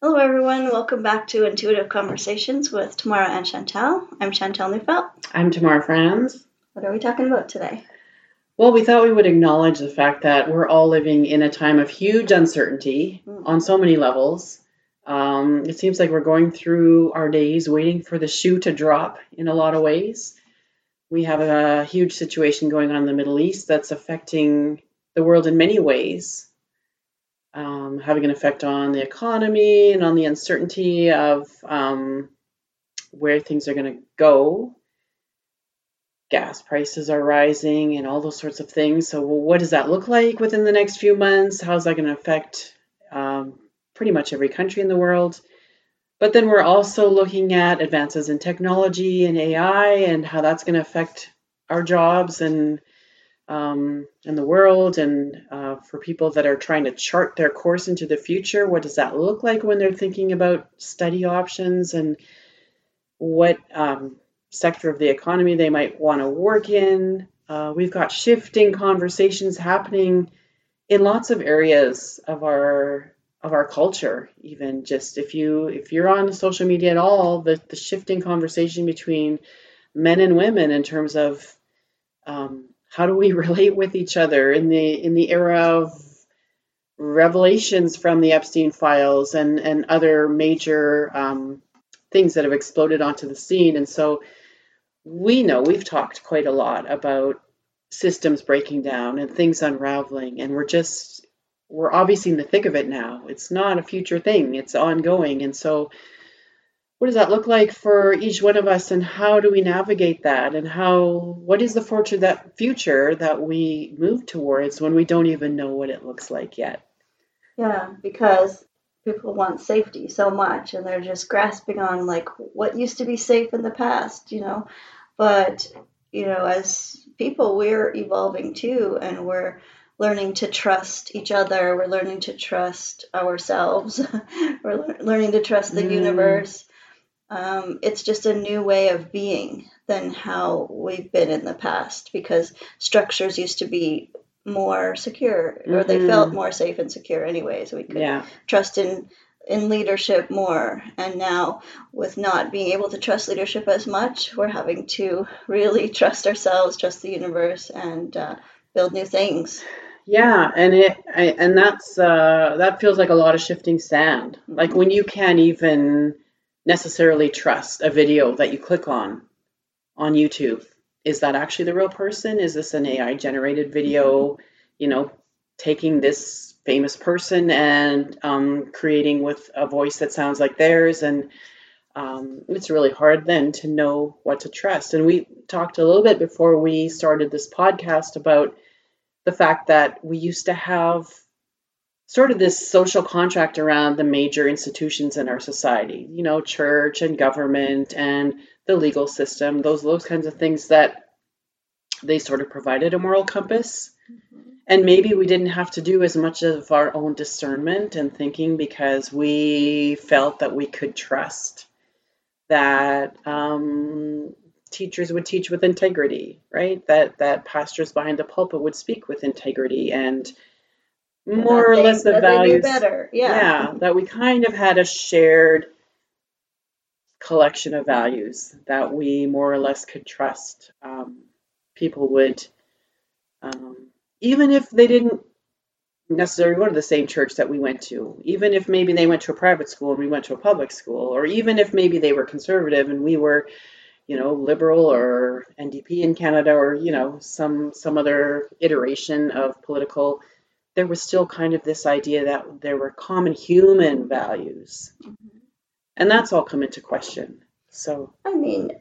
Hello, everyone. Welcome back to Intuitive Conversations with Tamara and Chantal. I'm Chantal Neufeld. I'm Tamara Franz. What are we talking about today? Well, we thought we would acknowledge the fact that we're all living in a time of huge uncertainty on so many levels. It seems like we're going through our days waiting for the shoe to drop in a lot of ways. We have a huge situation going on in the Middle East that's affecting the world in many ways, having an effect on the economy and on the uncertainty of where things are going to go. Gas prices are rising and all those sorts of things. So what does that look like within the next few months? How's that going to affect pretty much every country in the world? But then we're also looking at advances in technology and AI and how that's going to affect our jobs and the world. And for people that are trying to chart their course into the future, what does that look like when they're thinking about study options and what sector of the economy they might want to work in. We've got shifting conversations happening in lots of areas of our culture. Even just if you're on social media at all, the shifting conversation between men and women in terms of how do we relate with each other in the era of revelations from the Epstein files and other major things that have exploded onto the scene. And so we know we've talked quite a lot about systems breaking down and things unraveling, and we're obviously in the thick of it now. It's not a future thing, it's ongoing. And so what does that look like for each one of us, and how do we navigate that, and what is the future that we move towards when we don't even know what it looks like yet? Yeah, because people want safety so much and they're just grasping on like what used to be safe in the past, But, as people, we're evolving too, and we're learning to trust each other. We're learning to trust ourselves. We're learning to trust the universe. It's just a new way of being than how we've been in the past, because structures used to be more secure, or they felt more safe and secure anyways. We could trust in leadership more, and now with not being able to trust leadership as much, we're having to really trust ourselves, trust the universe, and build new things. Yeah, and that feels like a lot of shifting sand. Like when you can't even necessarily trust a video that you click on YouTube. Is that actually the real person? Is this an AI generated video, taking this famous person and creating with a voice that sounds like theirs? And it's really hard then to know what to trust. And we talked a little bit before we started this podcast about the fact that we used to have sort of this social contract around the major institutions in our society, church and government and the legal system, those kinds of things, that they sort of provided a moral compass. And maybe we didn't have to do as much of our own discernment and thinking because we felt that we could trust that teachers would teach with integrity, right? That pastors behind the pulpit would speak with integrity and more or less the values. They knew better. Yeah, that we kind of had a shared collection of values that we more or less could trust. People would, even if they didn't necessarily go to the same church that we went to, even if maybe they went to a private school and we went to a public school, or even if maybe they were conservative and we were, liberal or NDP in Canada, or, some other iteration of political, there was still kind of this idea that there were common human values. And that's all come into question. So I mean,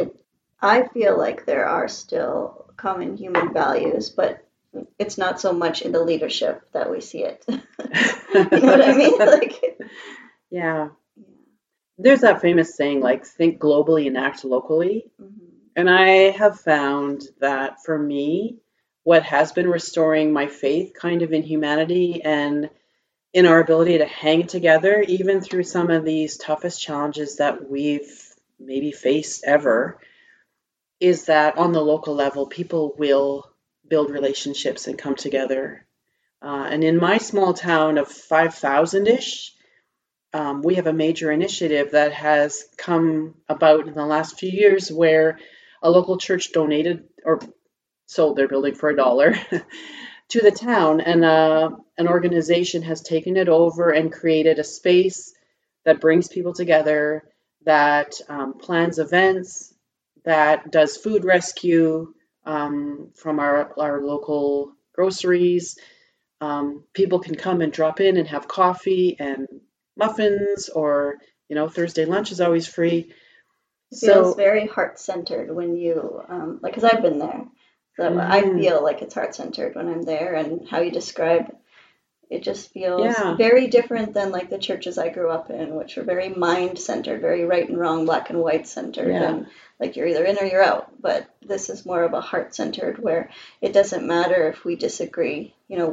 I feel like there are still common human values, but it's not so much in the leadership that we see it. You know what I mean? Yeah. There's that famous saying, like, think globally and act locally. And I have found that for me, what has been restoring my faith kind of in humanity and in our ability to hang together, even through some of these toughest challenges that we've maybe faced ever, is that on the local level, people will build relationships and come together. And in my small town of 5,000-ish, we have a major initiative that has come about in the last few years where a local church donated or sold their building for $1 to the town, and an organization has taken it over and created a space that brings people together, that plans events, that does food rescue from our local groceries. People can come and drop in and have coffee and muffins, or Thursday lunch is always free. It feels So very heart centered when you, like, because I've been there. So I feel like it's heart centered when I'm there, and how you describe it just feels yeah, very different than like the churches I grew up in, which were very mind centered, very right and wrong, black and white centered, yeah, and like you're either in or you're out. But this is more of a heart centered where it doesn't matter if we disagree,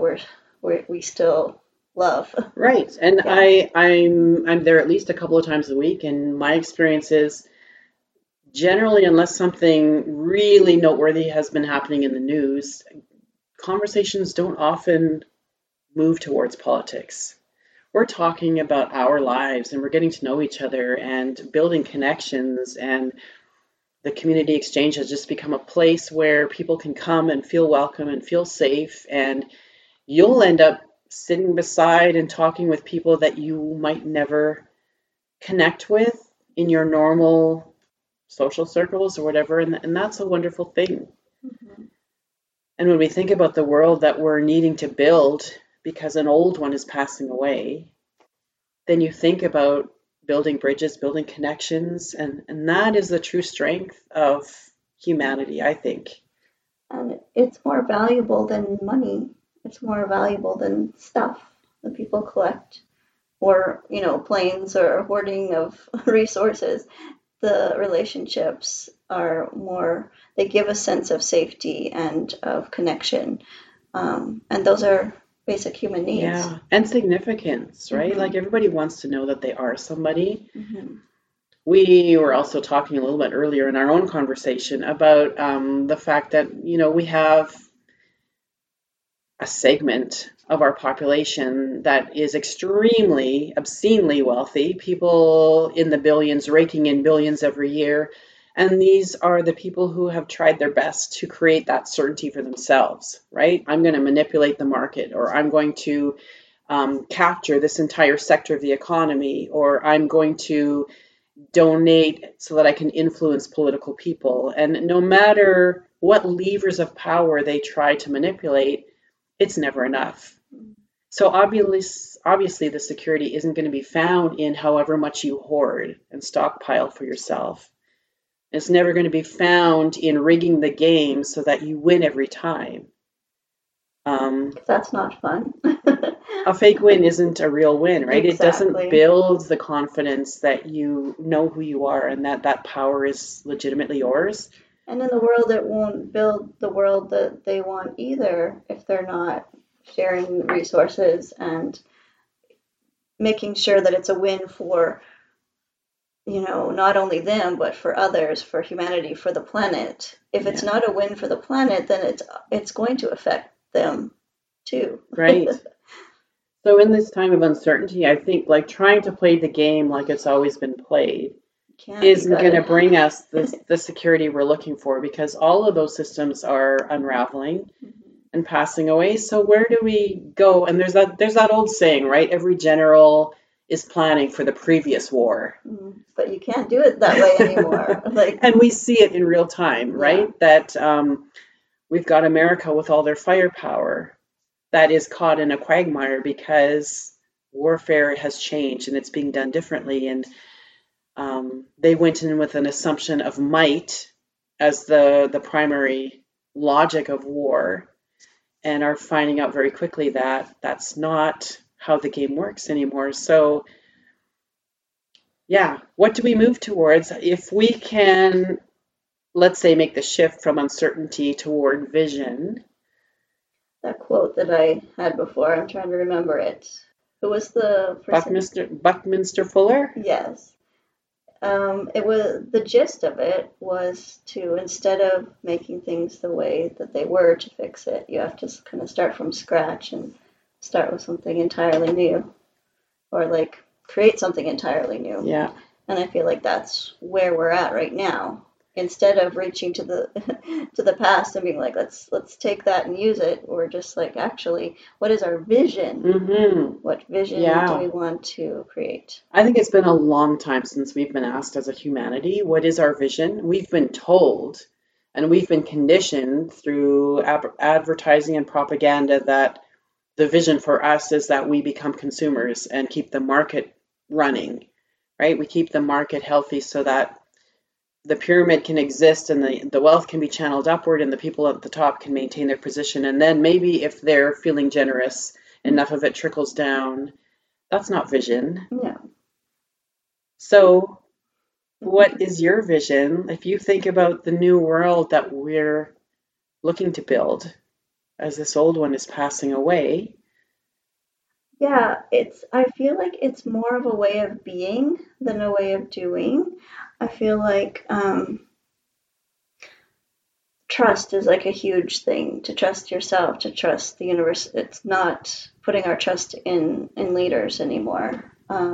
we still love. right. And Yeah. I'm there at least a couple of times a week, and my experience is generally, unless something really noteworthy has been happening in the news, conversations don't often move towards politics. We're talking about our lives, and we're getting to know each other and building connections, and the community exchange has just become a place where people can come and feel welcome and feel safe, and you'll end up sitting beside and talking with people that you might never connect with in your normal social circles or whatever, and that's a wonderful thing. Mhm. And when we think about the world that we're needing to build because an old one is passing away, then you think about building bridges, building connections, and that is the true strength of humanity, I think. And it's more valuable than money. It's more valuable than stuff that people collect, or planes, or hoarding of resources. The relationships are more, they give a sense of safety and of connection, and those are basic human needs. Yeah, and significance, right? Hmm. Like everybody wants to know that they are somebody. Hmm. We were also talking a little bit earlier in our own conversation about the fact that, we have a segment of our population that is extremely, obscenely wealthy, people in the billions, raking in billions every year. And these are the people who have tried their best to create that certainty for themselves, right? I'm going to manipulate the market, or I'm going to capture this entire sector of the economy, or I'm going to donate so that I can influence political people. And no matter what levers of power they try to manipulate, it's never enough. So obviously, the security isn't going to be found in however much you hoard and stockpile for yourself. It's never going to be found in rigging the game so that you win every time. That's not fun. A fake win isn't a real win, right? It doesn't Exactly. build the confidence that you know who you are and that power is legitimately yours. And in the world, it won't build the world that they want either if they're not sharing resources and making sure that it's a win for, not only them, but for others, for humanity, for the planet. If it's Yeah, not a win for the planet, then it's going to affect them too. right. So in this time of uncertainty, I think like trying to play the game like it's always been played Can't, you isn't going to gotta. bring us the security we're looking for, because all of those systems are unraveling and passing away. So where do we go? And there's that old saying, right? Every general is planning for the previous war. But you can't do it that way anymore. Like, And we see it in real time, yeah. right? That we've got America with all their firepower that is caught in a quagmire because warfare has changed and it's being done differently. And they went in with an assumption of might as the primary logic of war, and are finding out very quickly that that's not how the game works anymore. So, yeah, what do we move towards if we can, let's say, make the shift from uncertainty toward vision? That quote that I had before, I'm trying to remember it. Who was the person? Buckminster Fuller? Yes. It was, the gist of it was to, instead of making things the way that they were to fix it, you have to kind of start from scratch and start with something entirely new. Or like create something entirely new. Yeah. And I feel like that's where we're at right now. Instead of reaching to the to the past and being like, let's take that and use it, we're just like, actually, what is our vision? Mm-hmm. What vision do Yeah. we want to create? I think it's been a long time since we've been asked as a humanity, what is our vision? We've been told and we've been conditioned through advertising and propaganda that the vision for us is that we become consumers and keep the market running, right? We keep the market healthy so that the pyramid can exist and the wealth can be channeled upward and the people at the top can maintain their position. And then maybe if they're feeling generous, enough of it trickles down. That's not vision. Yeah. So, what is your vision if you think about the new world that we're looking to build as this old one is passing away? Yeah, I feel like it's more of a way of being than a way of doing. I feel like trust is like a huge thing, to trust yourself, to trust the universe. It's not putting our trust in leaders anymore.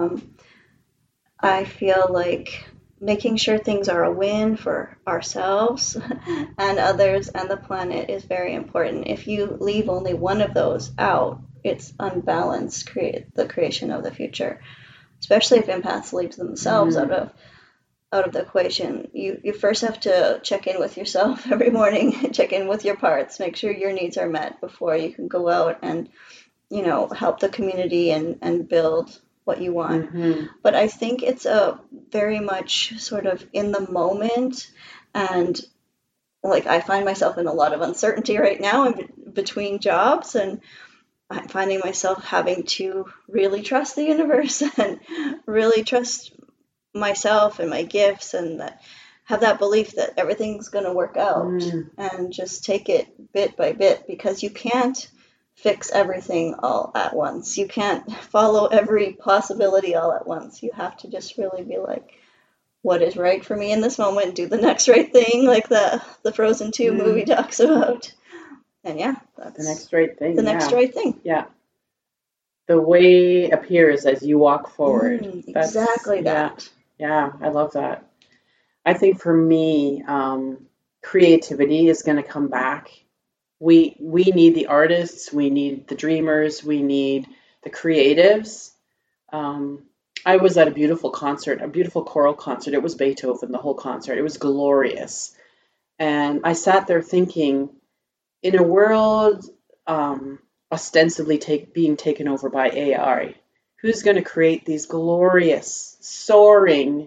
I feel like making sure things are a win for ourselves and others and the planet is very important. If you leave only one of those out, it's unbalanced the creation of the future, especially if empaths leave themselves Mm, out of the equation. You first have to check in with yourself every morning, check in with your parts, make sure your needs are met before you can go out and, help the community and build what you want. mm-hmm. But I think it's a very much sort of in the moment, and like I find myself in a lot of uncertainty right now in between jobs, and I'm finding myself having to really trust the universe and really trust myself and my gifts, and that have that belief that everything's going to work out, Mm, and just take it bit by bit, because you can't fix everything all at once. You can't follow every possibility all at once. You have to just really be like, what is right for me in this moment? Do the next right thing, like the Frozen 2 movie mm. talks about. And yeah, The that's next right the thing, next yeah. right thing. Yeah. The way appears as you walk forward. That's, Exactly yeah, that. yeah, I love that. I think for me, creativity is going to come back. We need the artists, we need the dreamers, we need the creatives. Um, I was at a beautiful concert, a beautiful choral concert. It was Beethoven, the whole concert. It was glorious. And I sat there thinking, in a world ostensibly being taken over by AI, who's going to create these glorious, soaring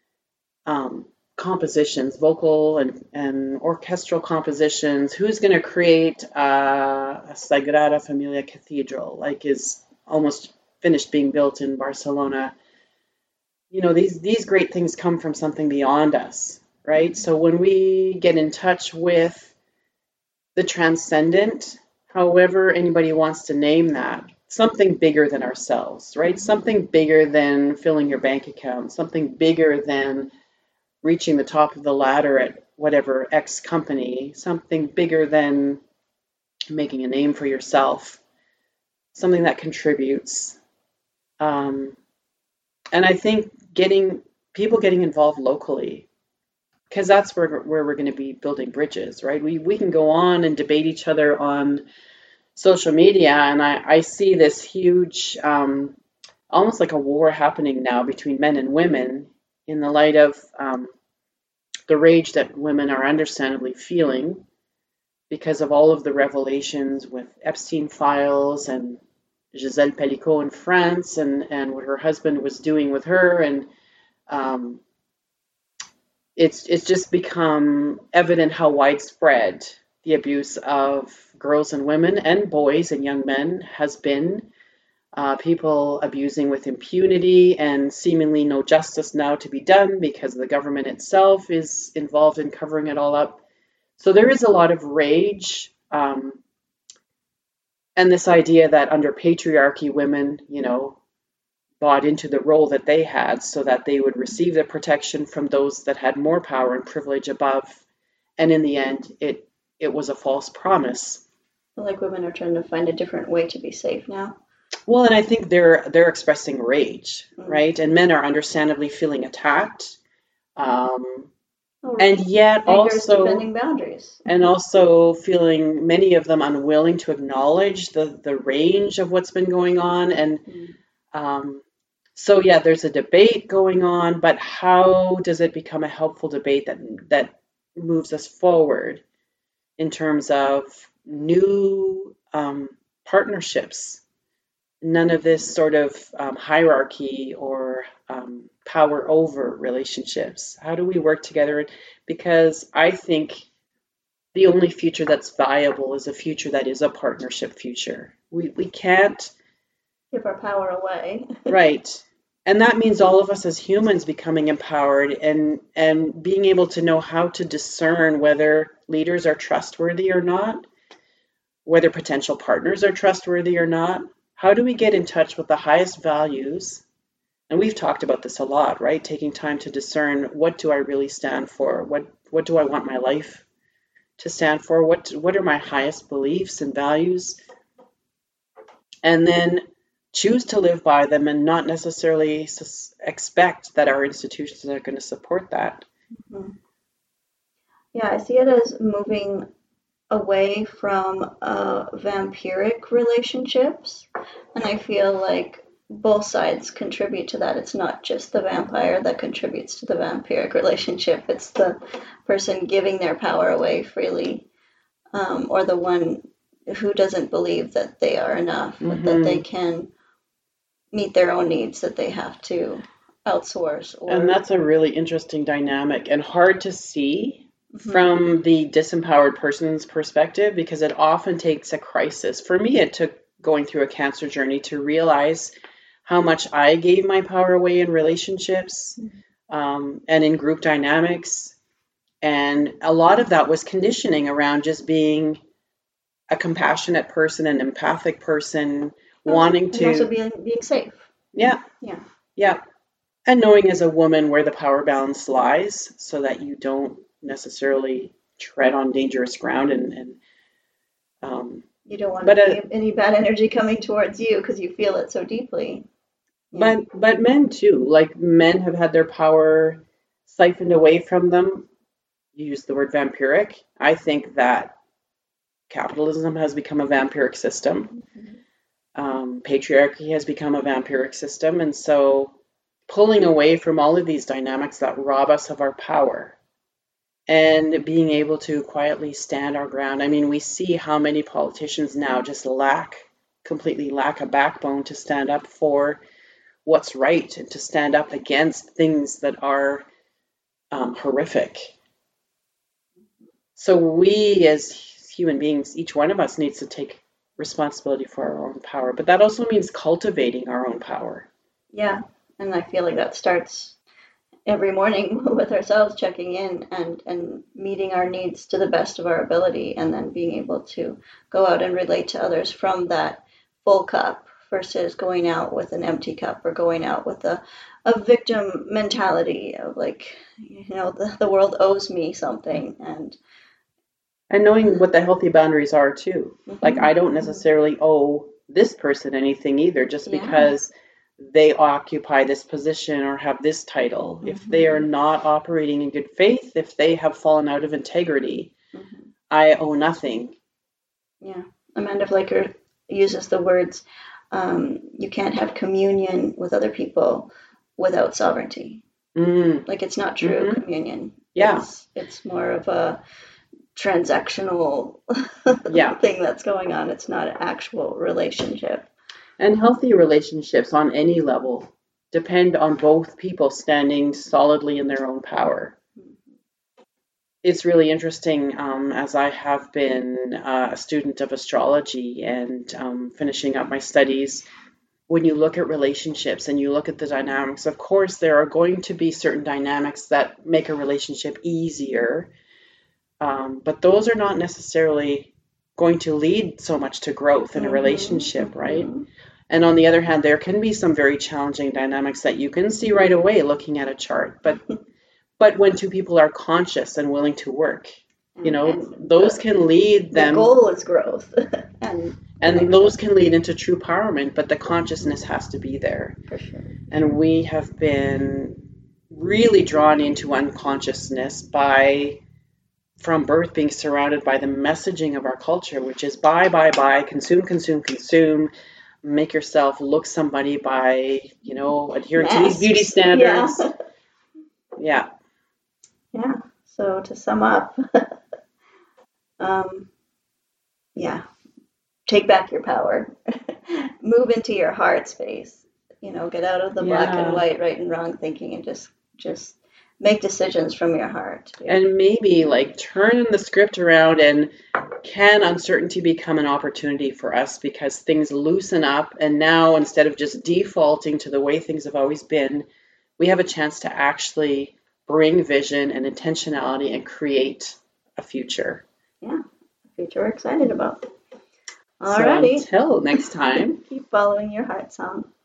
compositions, vocal and orchestral compositions? Who's going to create a Sagrada Familia Cathedral, like is almost finished being built in Barcelona? These great things come from something beyond us, right? So when we get in touch with the transcendent, however anybody wants to name that, something bigger than ourselves, right? Something bigger than filling your bank account, something bigger than reaching the top of the ladder at whatever X company, something bigger than making a name for yourself, something that contributes. Um, and I think getting involved locally, because that's where we're going to be building bridges, right? We can go on and debate each other on social media, and I see this huge, almost like a war happening now between men and women in the light of the rage that women are understandably feeling because of all of the revelations with Epstein files and Gisèle Pelicot in France, and what her husband was doing with her, and um, it's just become evident how widespread the abuse of girls and women and boys and young men has been. People abusing with impunity and seemingly no justice now to be done because the government itself is involved in covering it all up. So there is a lot of rage, and this idea that under patriarchy, women, bought into the role that they had so that they would receive the protection from those that had more power and privilege above. And in the end, it was a false promise. I feel like women are trying to find a different way to be safe now. Well, and I think they're expressing rage, right? And men are understandably feeling attacked. Oh, And yet fingers also defending boundaries. and also feeling many of them unwilling to acknowledge the range of what's been going on. And so yeah, there's a debate going on, but how does it become a helpful debate that moves us forward in terms of new partnerships? None of this sort of hierarchy or power over relationships. How do we work together? Because I think the only future that's viable is a future that is a partnership future. We can't give our power away. Right. And that means all of us as humans becoming empowered and being able to know how to discern whether leaders are trustworthy or not, whether potential partners are trustworthy or not. How do we get in touch with the highest values? And we've talked about this a lot, right? Taking time to discern, what do I really stand for? What do I want my life to stand for? What are my highest beliefs and values? And then choose to live by them and not necessarily expect that our institutions are going to support that. Mm-hmm. Yeah, I see it as moving away from vampiric relationships, and I feel like both sides contribute to that. It's not just the vampire that contributes to the vampiric relationship, it's the person giving their power away freely, or the one who doesn't believe that they are enough, that they can meet their own needs, that they have to outsource. And that's a really interesting dynamic and hard to see from the disempowered person's perspective, because it often takes a crisis. For me, it took going through a cancer journey to realize how much I gave my power away in relationships and in group dynamics. And a lot of that was conditioning around just being a compassionate person, an empathic person, wanting to... And also being safe. Yeah. And knowing as a woman where the power balance lies so that you don't necessarily tread on dangerous ground and you don't want any bad energy coming towards you because you feel it so deeply. But men too, like men have had their power siphoned away from them. You use the word vampiric. I think that capitalism has become a vampiric system. Patriarchy has become a vampiric system. And so pulling away from all of these dynamics that rob us of our power and being able to quietly stand our ground. I mean, we see how many politicians now just completely lack a backbone to stand up for what's right and to stand up against things that are horrific. So we as human beings, each one of us needs to take responsibility for our own power, but that also means cultivating our own power. Yeah, and I feel like that starts every morning with ourselves, checking in and meeting our needs to the best of our ability, and then being able to go out and relate to others from that full cup versus going out with an empty cup or going out with a victim mentality of like, the world owes me something. And knowing what the healthy boundaries are too. Like, I don't necessarily owe this person anything either, just because they occupy this position or have this title. If they are not operating in good faith, if they have fallen out of integrity, I owe nothing. Yeah. Amanda Flaker uses the words, you can't have communion with other people without sovereignty. Like, it's not true communion. Yeah. It's more of a transactional thing that's going on. It's not an actual relationship. And healthy relationships on any level depend on both people standing solidly in their own power. It's really interesting, as I have been a student of astrology and finishing up my studies, when you look at relationships and you look at the dynamics, of course, there are going to be certain dynamics that make a relationship easier, but those are not necessarily going to lead so much to growth in a relationship, right? And on the other hand, there can be some very challenging dynamics that you can see right away looking at a chart. But when two people are conscious and willing to work, those can lead them. The goal is growth. and those can lead into true empowerment, but the consciousness has to be there. For sure. And we have been really drawn into unconsciousness from birth, being surrounded by the messaging of our culture, which is buy, consume, consume, consume, make yourself look somebody by, adhering to these beauty standards. Yeah. Yeah. So to sum up, take back your power. Move into your heart space. Get out of the black and white, right and wrong thinking, and just make decisions from your heart. And maybe turn the script around, and can uncertainty become an opportunity for us because things loosen up, and now instead of just defaulting to the way things have always been, we have a chance to actually bring vision and intentionality and create a future. Yeah, a future we're excited about. Alrighty. So until next time. Keep following your heart song.